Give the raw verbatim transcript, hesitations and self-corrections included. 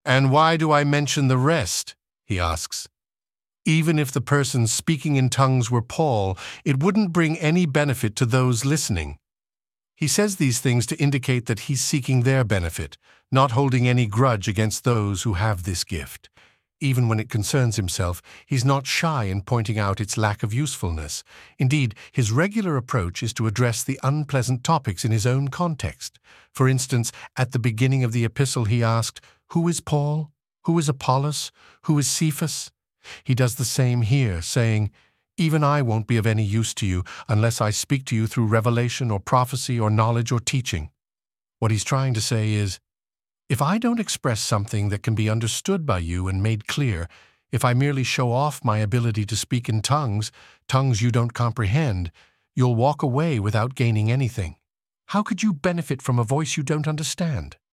And why do I mention the rest? He asks. Even if the person speaking in tongues were Paul, it wouldn't bring any benefit to those listening. He says these things to indicate that he's seeking their benefit, not holding any grudge against those who have this gift. Even when it concerns himself, he's not shy in pointing out its lack of usefulness. Indeed, his regular approach is to address the unpleasant topics in his own context. For instance, at the beginning of the epistle he asked, "Who is Paul? Who is Apollos? Who is Cephas?" He does the same here, saying, "Even I won't be of any use to you unless I speak to you through revelation or prophecy or knowledge or teaching." What he's trying to say is, if I don't express something that can be understood by you and made clear, if I merely show off my ability to speak in tongues, tongues you don't comprehend, you'll walk away without gaining anything. How could you benefit from a voice you don't understand?